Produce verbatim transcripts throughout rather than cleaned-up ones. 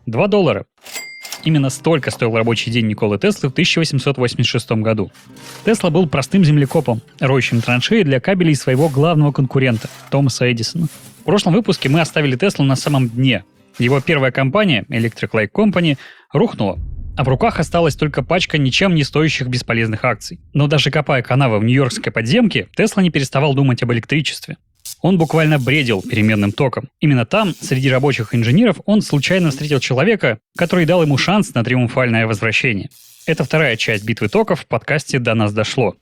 два доллара. Именно столько стоил рабочий день Николы Теслы в тысяча восемьсот восемьдесят шестом году. Тесла был простым землекопом, роющим траншеи для кабелей своего главного конкурента – Томаса Эдисона. В прошлом выпуске мы оставили Теслу на самом дне. Его первая компания, Electric Light Company, рухнула, а в руках осталась только пачка ничем не стоящих бесполезных акций. Но даже копая канавы в нью-йоркской подземке, Тесла не переставал думать об электричестве. Он буквально бредил переменным током. Именно там, среди рабочих инженеров, он случайно встретил человека, который дал ему шанс на триумфальное возвращение. Это вторая часть битвы токов в подкасте «До нас дошло».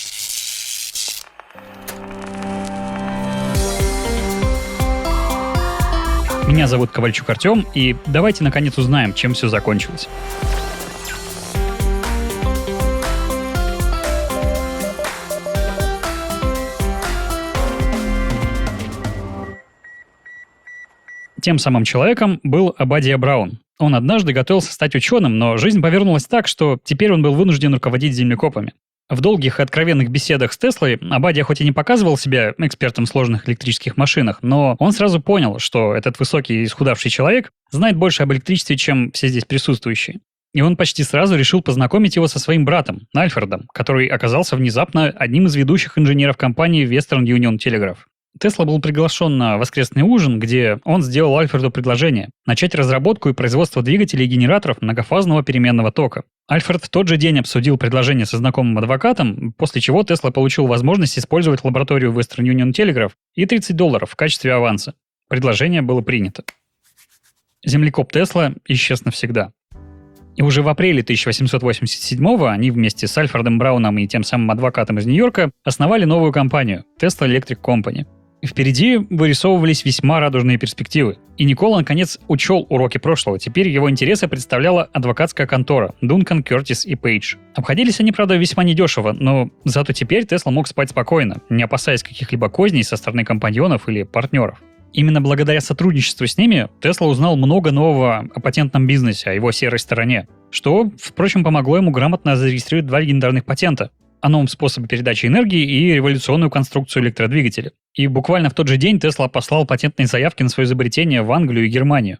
Меня зовут Ковальчук Артем, и давайте наконец узнаем, чем все закончилось. Тем самым человеком был Обадия Браун. Он однажды готовился стать ученым, но жизнь повернулась так, что теперь он был вынужден руководить землекопами. В долгих и откровенных беседах с Теслой Обадия хоть и не показывал себя экспертом в сложных электрических машинах, но он сразу понял, что этот высокий и исхудавший человек знает больше об электричестве, чем все здесь присутствующие. И он почти сразу решил познакомить его со своим братом, Альфредом, который оказался внезапно одним из ведущих инженеров компании Western Union Telegraph. Тесла был приглашен на воскресный ужин, где он сделал Альфреду предложение начать разработку и производство двигателей и генераторов многофазного переменного тока. Альфред в тот же день обсудил предложение со знакомым адвокатом, после чего Тесла получил возможность использовать лабораторию Western Union Telegraph и тридцать долларов в качестве аванса. Предложение было принято. Землекоп Тесла исчез навсегда. И уже в апреле тысяча восемьсот восемьдесят седьмого они вместе с Альфредом Брауном и тем самым адвокатом из Нью-Йорка основали новую компанию – Tesla Electric Company. Впереди вырисовывались весьма радужные перспективы. И Никола, наконец, учел уроки прошлого. Теперь его интересы представляла адвокатская контора Duncan, Curtis и Page. Обходились они, правда, весьма недешево, но зато теперь Тесла мог спать спокойно, не опасаясь каких-либо козней со стороны компаньонов или партнеров. Именно благодаря сотрудничеству с ними Тесла узнал много нового о патентном бизнесе, о его серой стороне, что, впрочем, помогло ему грамотно зарегистрировать два легендарных патента о новом способе передачи энергии и революционную конструкцию электродвигателя. И буквально в тот же день Тесла послал патентные заявки на свое изобретение в Англию и Германию.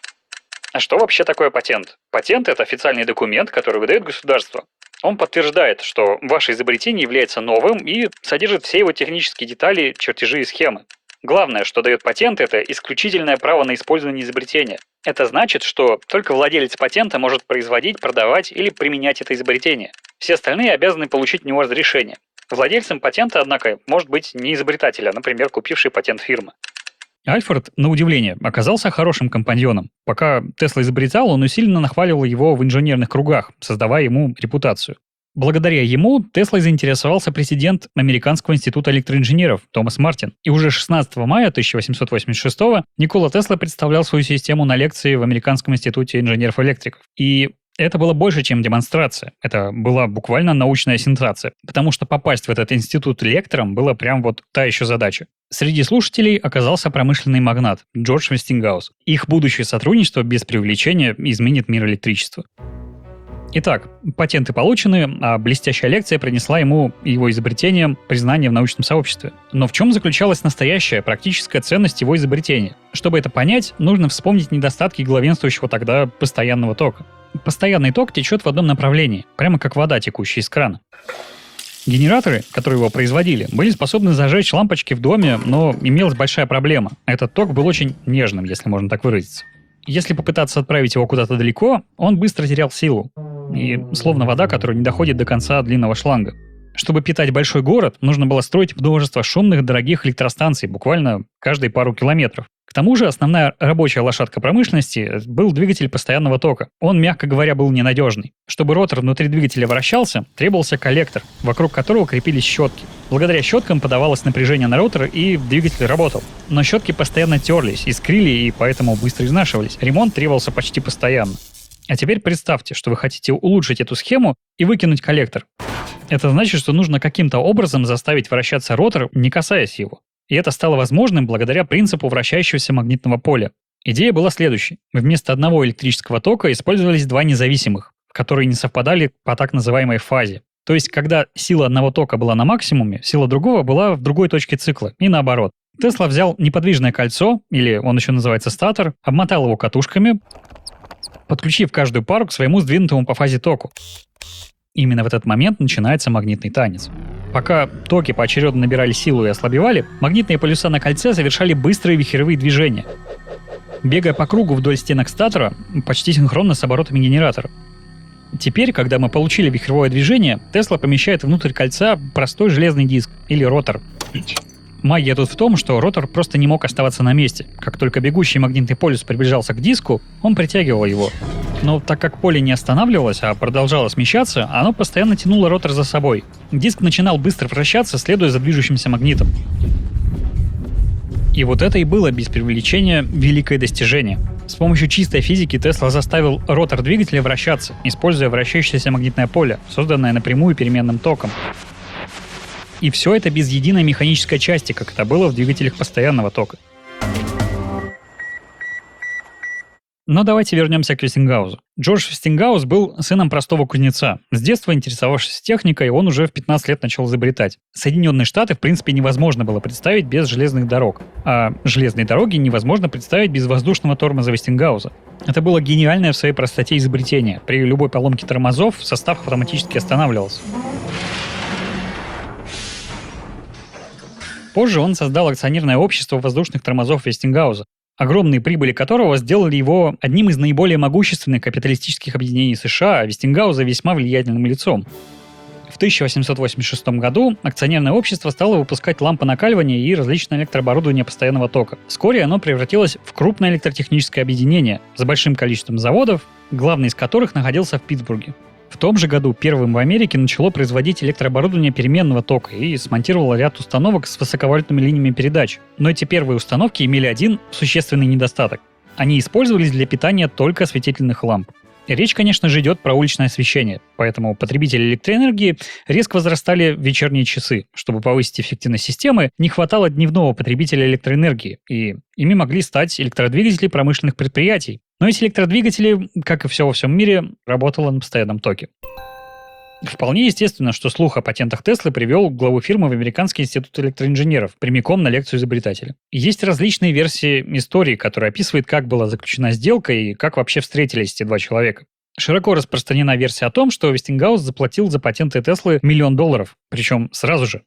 А что вообще такое патент? Патент – это официальный документ, который выдает государство. Он подтверждает, что ваше изобретение является новым и содержит все его технические детали, чертежи и схемы. Главное, что дает патент, это исключительное право на использование изобретения. Это значит, что только владелец патента может производить, продавать или применять это изобретение. Все остальные обязаны получить у него разрешение. Владельцем патента, однако, может быть не изобретатель, а, например, купивший патент фирмы. Альфред, на удивление, оказался хорошим компаньоном. Пока Тесла изобретал, он усиленно нахваливал его в инженерных кругах, создавая ему репутацию. Благодаря ему Теслой заинтересовался президент Американского института электроинженеров Томас Мартин. И уже шестнадцатого мая тысяча восемьсот восемьдесят шестого Никола Тесла представлял свою систему на лекции в Американском институте инженеров-электриков. И это было больше, чем демонстрация. Это была буквально научная сенсация. Потому что попасть в этот институт лектором было прям вот та еще задача. Среди слушателей оказался промышленный магнат Джордж Вестингаус. Их будущее сотрудничество без преувеличения изменит мир электричества. Итак, патенты получены, а блестящая лекция принесла ему и его изобретениям признание в научном сообществе. Но в чем заключалась настоящая практическая ценность его изобретения? Чтобы это понять, нужно вспомнить недостатки главенствующего тогда постоянного тока. Постоянный ток течет в одном направлении, прямо как вода, текущая из крана. Генераторы, которые его производили, были способны зажечь лампочки в доме, но имелась большая проблема. Этот ток был очень нежным, если можно так выразиться. Если попытаться отправить его куда-то далеко, он быстро терял силу. И словно вода, которая не доходит до конца длинного шланга. Чтобы питать большой город, нужно было строить множество шумных, дорогих электростанций, буквально каждые пару километров. К тому же основная рабочая лошадка промышленности был двигатель постоянного тока. Он, мягко говоря, был ненадежный. Чтобы ротор внутри двигателя вращался, требовался коллектор, вокруг которого крепились щетки. Благодаря щеткам подавалось напряжение на ротор, и двигатель работал. Но щетки постоянно терлись, искрили и поэтому быстро изнашивались. Ремонт требовался почти постоянно. А теперь представьте, что вы хотите улучшить эту схему и выкинуть коллектор. Это значит, что нужно каким-то образом заставить вращаться ротор, не касаясь его. И это стало возможным благодаря принципу вращающегося магнитного поля. Идея была следующей. Вместо одного электрического тока использовались два независимых, которые не совпадали по так называемой фазе. То есть, когда сила одного тока была на максимуме, сила другого была в другой точке цикла, и наоборот. Тесла взял неподвижное кольцо, или он еще называется статор, обмотал его катушками, подключив каждую пару к своему сдвинутому по фазе току. Именно в этот момент начинается магнитный танец. Пока токи поочередно набирали силу и ослабевали, магнитные полюса на кольце совершали быстрые вихревые движения, бегая по кругу вдоль стенок статора почти синхронно с оборотами генератора. Теперь, когда мы получили вихревое движение, Тесла помещает внутрь кольца простой железный диск, или ротор. Магия тут в том, что ротор просто не мог оставаться на месте. Как только бегущий магнитный полюс приближался к диску, он притягивал его. Но так как поле не останавливалось, а продолжало смещаться, оно постоянно тянуло ротор за собой. Диск начинал быстро вращаться, следуя за движущимся магнитом. И вот это и было, без преувеличения, великое достижение. С помощью чистой физики Тесла заставил ротор двигателя вращаться, используя вращающееся магнитное поле, созданное напрямую переменным током. И все это без единой механической части, как это было в двигателях постоянного тока. Но давайте вернемся к Вестингаузу. Джордж Вестингаус был сыном простого кузнеца. С детства интересовавшись техникой, он уже в пятнадцать лет начал изобретать. Соединенные Штаты, в принципе, невозможно было представить без железных дорог. А железные дороги невозможно представить без воздушного тормоза Вестингауза. Это было гениальное в своей простоте изобретение. При любой поломке тормозов состав автоматически останавливался. Позже он создал акционерное общество воздушных тормозов Вестингауза, огромные прибыли которого сделали его одним из наиболее могущественных капиталистических объединений США, а Вестингауза весьма влиятельным лицом. В тысяча восемьсот восемьдесят шестом году акционерное общество стало выпускать лампы накаливания и различное электрооборудование постоянного тока. Вскоре оно превратилось в крупное электротехническое объединение с большим количеством заводов, главный из которых находился в Питтсбурге. В том же году первым в Америке начало производить электрооборудование переменного тока и смонтировало ряд установок с высоковольтными линиями передач. Но эти первые установки имели один существенный недостаток. Они использовались для питания только осветительных ламп. И речь, конечно же, идет про уличное освещение, поэтому потребители электроэнергии резко возрастали в вечерние часы. Чтобы повысить эффективность системы, не хватало дневного потребителя электроэнергии, и ими могли стать электродвигатели промышленных предприятий. Но эти электродвигатели, как и все во всем мире, работало на постоянном токе. Вполне естественно, что слух о патентах Теслы привел главу фирмы в Американский институт электроинженеров прямиком на лекцию изобретателя. Есть различные версии истории, которые описывают, как была заключена сделка и как вообще встретились эти два человека. Широко распространена версия о том, что Вестингаус заплатил за патенты Теслы миллион долларов, причем сразу же.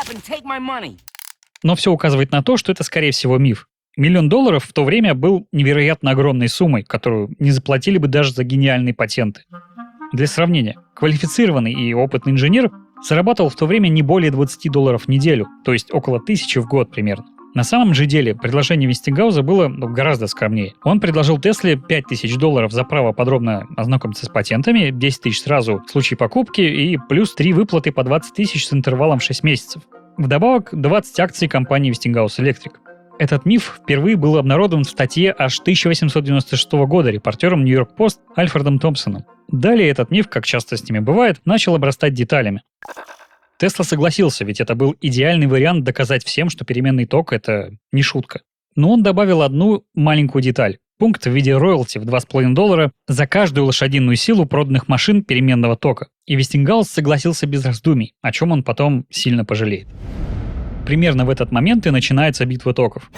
Но все указывает на то, что это, скорее всего, миф. Миллион долларов в то время был невероятно огромной суммой, которую не заплатили бы даже за гениальные патенты. Для сравнения, квалифицированный и опытный инженер зарабатывал в то время не более двадцать долларов в неделю, то есть около тысячи в год примерно. На самом же деле предложение Вестингауза было ну, гораздо скромнее. Он предложил Тесле пять тысяч долларов за право подробно ознакомиться с патентами, десять тысяч сразу в случае покупки и плюс три выплаты по двадцать тысяч с интервалом в шесть месяцев. Вдобавок двадцать акций компании Westinghouse Electric. Этот миф впервые был обнародован в статье аж тысяча восемьсот девяносто шестого года репортером Нью-Йорк Пост Альфредом Томпсоном. Далее этот миф, как часто с ними бывает, начал обрастать деталями. Тесла согласился, ведь это был идеальный вариант доказать всем, что переменный ток — это не шутка. Но он добавил одну маленькую деталь. Пункт в виде роялти в два с половиной доллара за каждую лошадиную силу проданных машин переменного тока. И Вестингаус согласился без раздумий, о чем он потом сильно пожалеет. Примерно в этот момент и начинается битва токов.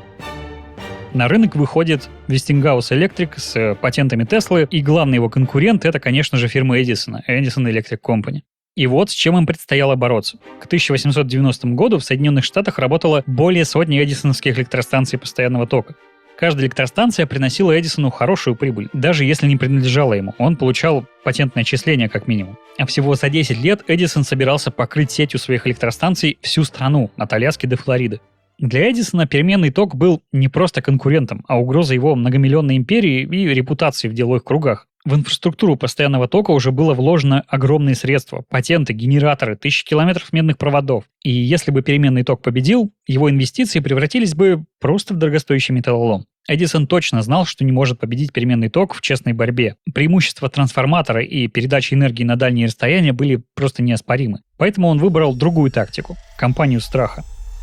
На рынок выходит Westinghouse Electric с патентами Теслы, и главный его конкурент — это, конечно же, фирма Эдисона, Edison Electric Company. И вот с чем им предстояло бороться. К тысяча восемьсот девяностому году в Соединенных Штатах работало более сотни эдисоновских электростанций постоянного тока. Каждая электростанция приносила Эдисону хорошую прибыль, даже если не принадлежала ему. Он получал патентное отчисление как минимум. А всего за десять лет Эдисон собирался покрыть сетью своих электростанций всю страну, от Аляски до Флориды. Для Эдисона переменный ток был не просто конкурентом, а угрозой его многомиллионной империи и репутации в деловых кругах. В инфраструктуру постоянного тока уже было вложено огромные средства, патенты, генераторы, тысячи километров медных проводов. И если бы переменный ток победил, его инвестиции превратились бы просто в дорогостоящий металлолом. Эдисон точно знал, что не может победить переменный ток в честной борьбе. Преимущества трансформатора и передачи энергии на дальние расстояния были просто неоспоримы. Поэтому он выбрал другую тактику – кампанию страха.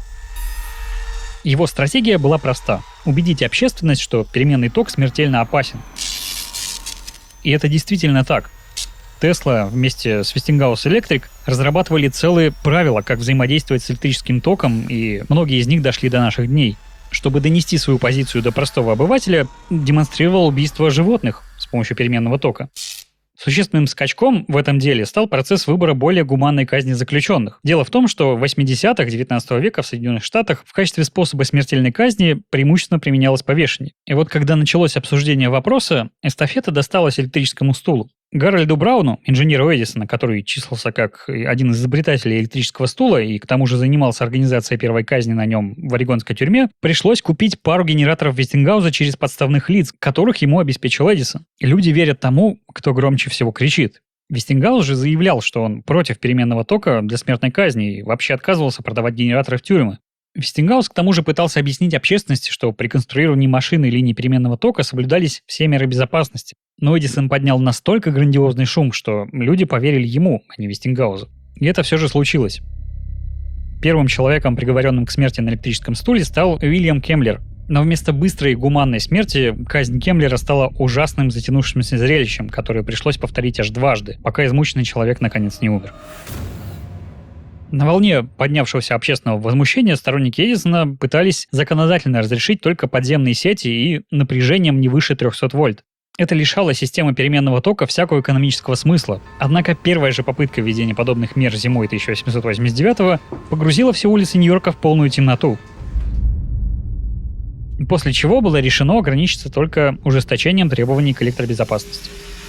Его стратегия была проста – убедить общественность, что переменный ток смертельно опасен. И это действительно так. Тесла вместе с Westinghouse Electric разрабатывали целые правила, как взаимодействовать с электрическим током, и многие из них дошли до наших дней. Чтобы донести свою позицию до простого обывателя, демонстрировал убийство животных с помощью переменного тока. Существенным скачком в этом деле стал процесс выбора более гуманной казни заключенных. Дело в том, что в восьмидесятых девятнадцатого века в Соединенных Штатах в качестве способа смертельной казни преимущественно применялось повешение. И вот когда началось обсуждение вопроса, эстафета досталась электрическому стулу. Гарольду Брауну, инженеру Эдисона, который числился как один из изобретателей электрического стула и к тому же занимался организацией первой казни на нем в орегонской тюрьме, пришлось купить пару генераторов Вестингауза через подставных лиц, которых ему обеспечил Эдисон. И люди верят тому, кто громче всего кричит. Вестингауз же заявлял, что он против переменного тока для смертной казни и вообще отказывался продавать генераторы в тюрьмы. Вестингаус к тому же пытался объяснить общественности, что при конструировании машины и линии переменного тока соблюдались все меры безопасности. Но Эдисон поднял настолько грандиозный шум, что люди поверили ему, а не Вестингаузу. И это все же случилось. Первым человеком, приговоренным к смерти на электрическом стуле, стал Уильям Кемблер. Но вместо быстрой и гуманной смерти казнь Кемблера стала ужасным затянувшимся зрелищем, которое пришлось повторить аж дважды, пока измученный человек наконец не умер. На волне поднявшегося общественного возмущения сторонники Эдисона пытались законодательно разрешить только подземные сети и напряжением не выше трехсот вольт. Это лишало системы переменного тока всякого экономического смысла. Однако первая же попытка введения подобных мер зимой тысяча восемьсот восемьдесят девятого погрузила все улицы Нью-Йорка в полную темноту. После чего было решено ограничиться только ужесточением требований к электробезопасности.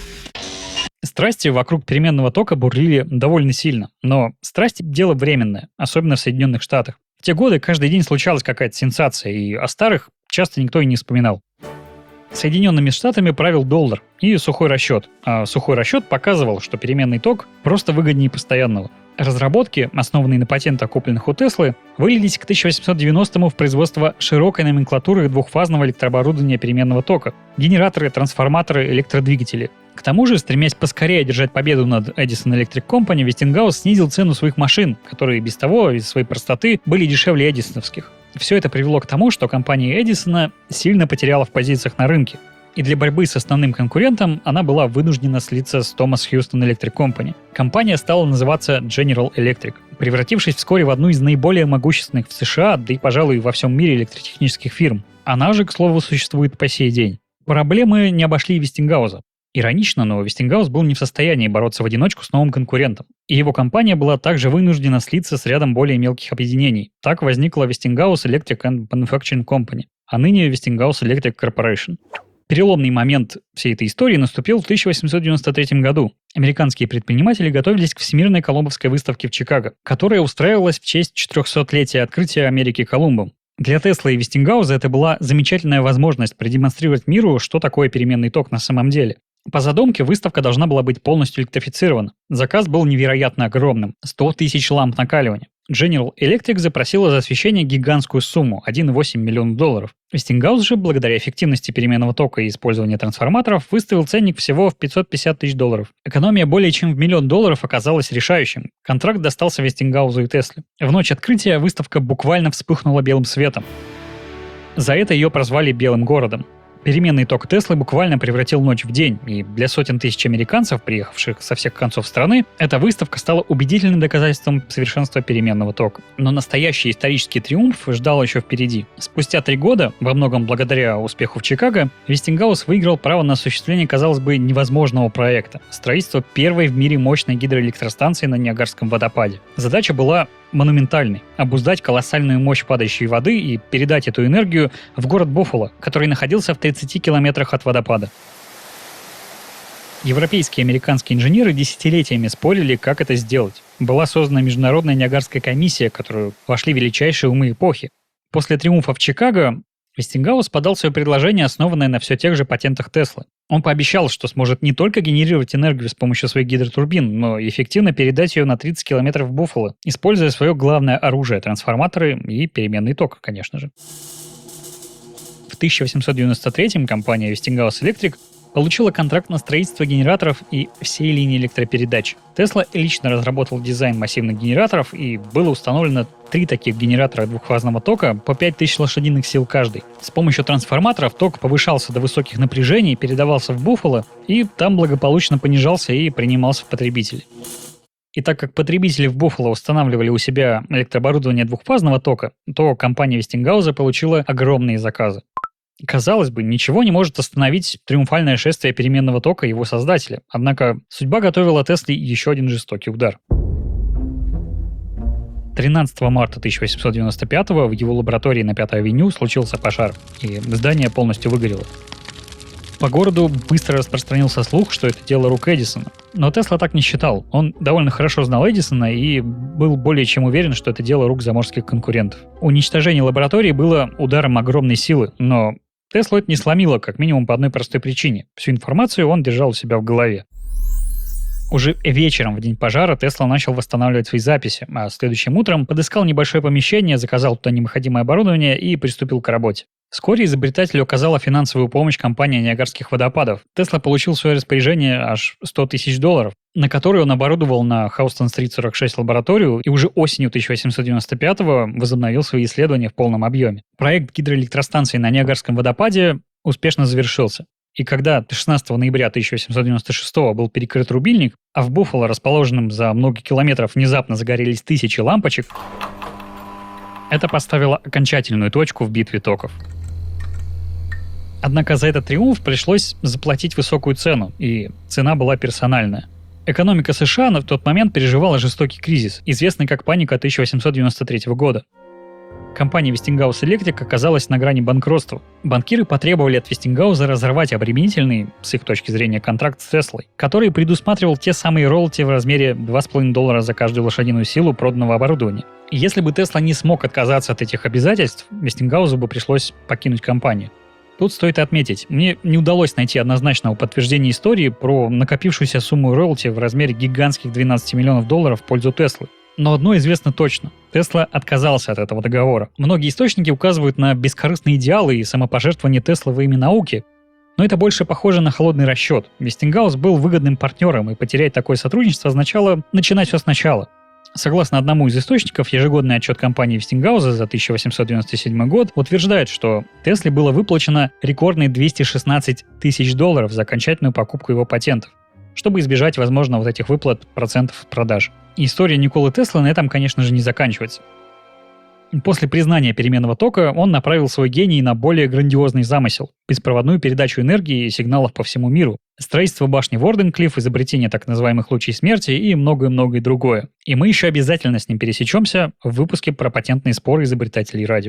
Страсти вокруг переменного тока бурлили довольно сильно, но страсти – дело временное, особенно в Соединенных Штатах. В те годы каждый день случалась какая-то сенсация, и о старых часто никто и не вспоминал. Соединенными Штатами правил доллар и сухой расчет, а сухой расчет показывал, что переменный ток просто выгоднее постоянного. Разработки, основанные на патентах, купленных у Теслы, вылились к тысяча восемьсот девяностому в производство широкой номенклатуры двухфазного электрооборудования переменного тока – генераторы, трансформаторы, электродвигатели. К тому же, стремясь поскорее одержать победу над Edison Electric Company, Вестингаус снизил цену своих машин, которые без того из своей простоты были дешевле эдисоновских. Все это привело к тому, что компания Эдисона сильно потеряла в позициях на рынке. И для борьбы с основным конкурентом она была вынуждена слиться с Thomas Houston Electric Company. Компания стала называться General Electric, превратившись вскоре в одну из наиболее могущественных в США, да и, пожалуй, во всем мире электротехнических фирм. Она же, к слову, существует по сей день. Проблемы не обошли Вестингауза. Иронично, но Вестингаус был не в состоянии бороться в одиночку с новым конкурентом. И его компания была также вынуждена слиться с рядом более мелких объединений. Так возникла Westinghouse Electric and Manufacturing Company, а ныне Westinghouse Electric Corporation. Переломный момент всей этой истории наступил в тысяча восемьсот девяносто третьем году. Американские предприниматели готовились к Всемирной Колумбовской выставке в Чикаго, которая устраивалась в честь четырехсотлетия открытия Америки Колумбом. Для Тесла и Вестингауза это была замечательная возможность продемонстрировать миру, что такое переменный ток на самом деле. По задумке выставка должна была быть полностью электрифицирована. Заказ был невероятно огромным – сто тысяч ламп накаливания. General Electric запросила за освещение гигантскую сумму – один целых восемь десятых миллиона долларов. Westinghouse же, благодаря эффективности переменного тока и использования трансформаторов, выставил ценник всего в пятьсот пятьдесят тысяч долларов. Экономия более чем в миллион долларов оказалась решающим. Контракт достался Westinghouse и Тесле. В ночь открытия выставка буквально вспыхнула белым светом. За это ее прозвали «Белым городом». Переменный ток Теслы буквально превратил ночь в день, и для сотен тысяч американцев, приехавших со всех концов страны, эта выставка стала убедительным доказательством совершенства переменного тока. Но настоящий исторический триумф ждал еще впереди. Спустя три года, во многом благодаря успеху в Чикаго, Вестингаус выиграл право на осуществление, казалось бы, невозможного проекта – строительство первой в мире мощной гидроэлектростанции на Ниагарском водопаде. Задача была монументальной – обуздать колоссальную мощь падающей воды и передать эту энергию в город Буффало, который находился в тридцати километрах от водопада. Европейские и американские инженеры десятилетиями спорили, как это сделать. Была создана международная Ниагарская комиссия, в которую вошли величайшие умы эпохи. После триумфа в Чикаго Вестингаус подал свое предложение, основанное на все тех же патентах Теслы. Он пообещал, что сможет не только генерировать энергию с помощью своих гидротурбин, но и эффективно передать ее на тридцать километров в Буффало, используя свое главное оружие – трансформаторы и переменный ток, конечно же. В тысяча восемьсот девяносто третьем компания Westinghouse Electric получила контракт на строительство генераторов и всей линии электропередач. Тесла лично разработал дизайн массивных генераторов, и было установлено три таких генератора двухфазного тока по пять тысяч лошадиных сил каждый. С помощью трансформаторов ток повышался до высоких напряжений, передавался в Буффало, и там благополучно понижался и принимался в потребители. И так как потребители в Буффало устанавливали у себя электрооборудование двухфазного тока, то компания Вестингауза получила огромные заказы. Казалось бы, ничего не может остановить триумфальное шествие переменного тока его создателя. Однако судьба готовила Тесле еще один жестокий удар. тринадцатого марта тысяча восемьсот девяносто пятого в его лаборатории на Пятой авеню случился пожар, и здание полностью выгорело. По городу быстро распространился слух, что это дело рук Эдисона. Но Тесла так не считал. Он довольно хорошо знал Эдисона и был более чем уверен, что это дело рук заморских конкурентов. Уничтожение лаборатории было ударом огромной силы, но Теслу это не сломило, как минимум по одной простой причине. Всю информацию он держал у себя в голове. Уже вечером в день пожара Тесла начал восстанавливать свои записи, а следующим утром подыскал небольшое помещение, заказал туда необходимое оборудование и приступил к работе. Вскоре изобретателю оказала финансовую помощь компания Ниагарских водопадов. Тесла получил в свое распоряжение аж сто тысяч долларов, на которые он оборудовал на Хаустон-стрит сорок шесть лабораторию и уже осенью тысяча восемьсот девяносто пятого возобновил свои исследования в полном объеме. Проект гидроэлектростанции на Ниагарском водопаде успешно завершился. И когда шестнадцатого ноября тысяча восемьсот девяносто шестого был перекрыт рубильник, а в Буффало, расположенном за много километров, внезапно загорелись тысячи лампочек, это поставило окончательную точку в битве токов. Однако за этот триумф пришлось заплатить высокую цену, и цена была персональная. Экономика США на тот момент переживала жестокий кризис, известный как паника тысяча восемьсот девяносто третьего года. Компания Westinghouse Electric оказалась на грани банкротства. Банкиры потребовали от Westinghouse разорвать обременительный, с их точки зрения, контракт с Теслой, который предусматривал те самые роялти в размере два с половиной доллара за каждую лошадиную силу проданного оборудования. И если бы Тесла не смог отказаться от этих обязательств, Westinghouse бы пришлось покинуть компанию. Тут стоит отметить, мне не удалось найти однозначного подтверждения истории про накопившуюся сумму роялти в размере гигантских двенадцати миллионов долларов в пользу Теслы. Но одно известно точно. Тесла отказался от этого договора. Многие источники указывают на бескорыстные идеалы и самопожертвование Теслы во имя науки, но это больше похоже на холодный расчет. Westinghouse был выгодным партнером, и потерять такое сотрудничество означало начинать все сначала. Согласно одному из источников, ежегодный отчет компании Westinghouse за тысяча восемьсот девяносто седьмой год утверждает, что Тесле было выплачено рекордные двести шестнадцать тысяч долларов за окончательную покупку его патентов, чтобы избежать, возможно, вот этих выплат процентов продаж. И история Николы Теслы на этом, конечно же, не заканчивается. После признания переменного тока он направил свой гений на более грандиозный замысел – беспроводную передачу энергии и сигналов по всему миру, строительство башни Ворденклифф, изобретение так называемых лучей смерти и многое-многое другое. И мы еще обязательно с ним пересечемся в выпуске про патентные споры изобретателей радио.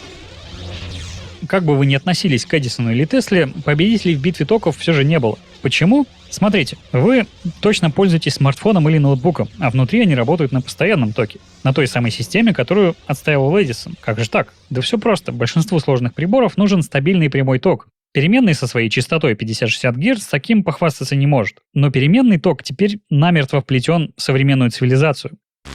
Как бы вы ни относились к Эдисону или Тесле, победителей в битве токов все же не было. Почему? Смотрите, вы точно пользуетесь смартфоном или ноутбуком, а внутри они работают на постоянном токе, на той самой системе, которую отстаивал Эдисон. Как же так? Да все просто. Большинству сложных приборов нужен стабильный прямой ток. Переменный со своей частотой пятьдесят шестьдесят герц с таким похвастаться не может. Но переменный ток теперь намертво вплетен в современную цивилизацию.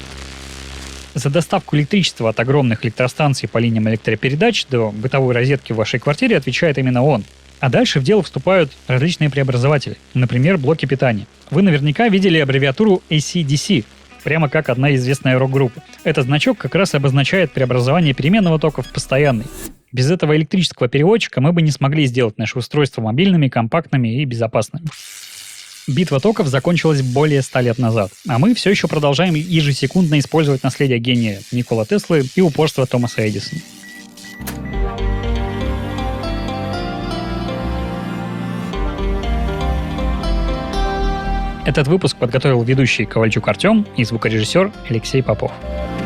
За доставку электричества от огромных электростанций по линиям электропередач до бытовой розетки в вашей квартире отвечает именно он. А дальше в дело вступают различные преобразователи, например, блоки питания. Вы наверняка видели аббревиатуру эй си ди си, прямо как одна известная рок-группа. Этот значок как раз обозначает преобразование переменного тока в постоянный. Без этого электрического переводчика мы бы не смогли сделать наши устройства мобильными, компактными и безопасными. Битва токов закончилась более ста лет назад, а мы все еще продолжаем ежесекундно использовать наследие гения Николы Теслы и упорства Томаса Эдисона. Этот выпуск подготовил ведущий Ковальчук Артем и звукорежиссер Алексей Попов.